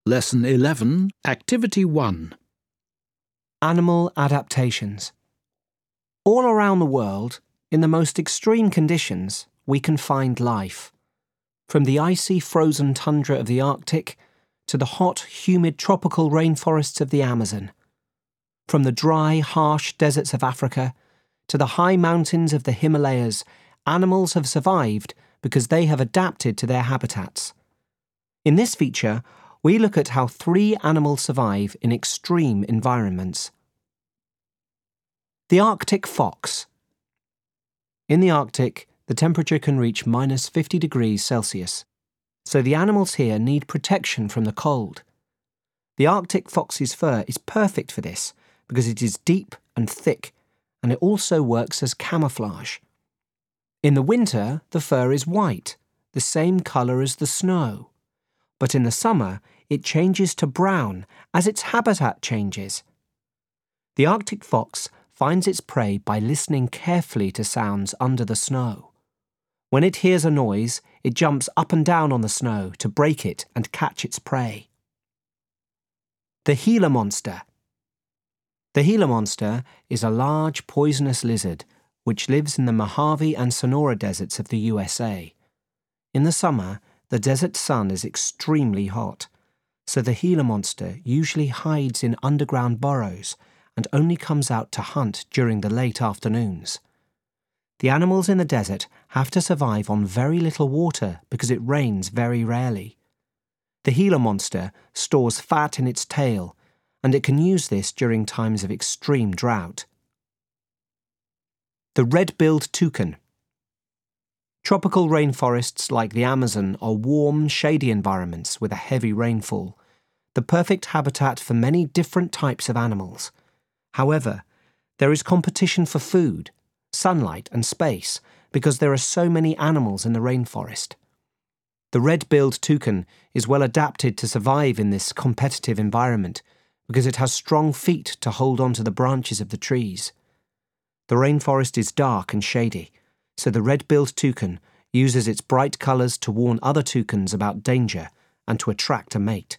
Lesson 11, Activity 1. Animal adaptations. All around the world, in the most extreme conditions, we can find life. From the icy, frozen tundra of the Arctic to the hot, humid tropical rainforests of the Amazon. From the dry, harsh deserts of Africa to the high mountains of the Himalayas, animals have survived because they have adapted to their habitats. In this feature, we look at how 3 animals survive in extreme environments. The Arctic fox. In the Arctic, the temperature can reach minus 50 degrees Celsius, so the animals here need protection from the cold. The Arctic fox's fur is perfect for this because it is deep and thick, and it also works as camouflage. In the winter, the fur is white, the same colour as the snow. But in the summer, it changes to brown as its habitat changes. The Arctic fox finds its prey by listening carefully to sounds under the snow. When it hears a noise, it jumps up and down on the snow to break it and catch its prey. The Gila monster. The Gila monster is a large poisonous lizard which lives in the Mojave and Sonora deserts of the USA. In the summer, the desert sun is extremely hot, so the Gila monster usually hides in underground burrows and only comes out to hunt during the late afternoons. The animals in the desert have to survive on very little water because it rains very rarely. The Gila monster stores fat in its tail, and it can use this during times of extreme drought. The red-billed toucan. Tropical rainforests like the Amazon are warm, shady environments with a heavy rainfall, the perfect habitat for many different types of animals. However, there is competition for food, sunlight and space because there are so many animals in the rainforest. The red-billed toucan is well adapted to survive in this competitive environment because it has strong feet to hold onto the branches of the trees. The rainforest is dark and shady, so the red-billed toucan uses its bright colours to warn other toucans about danger and to attract a mate.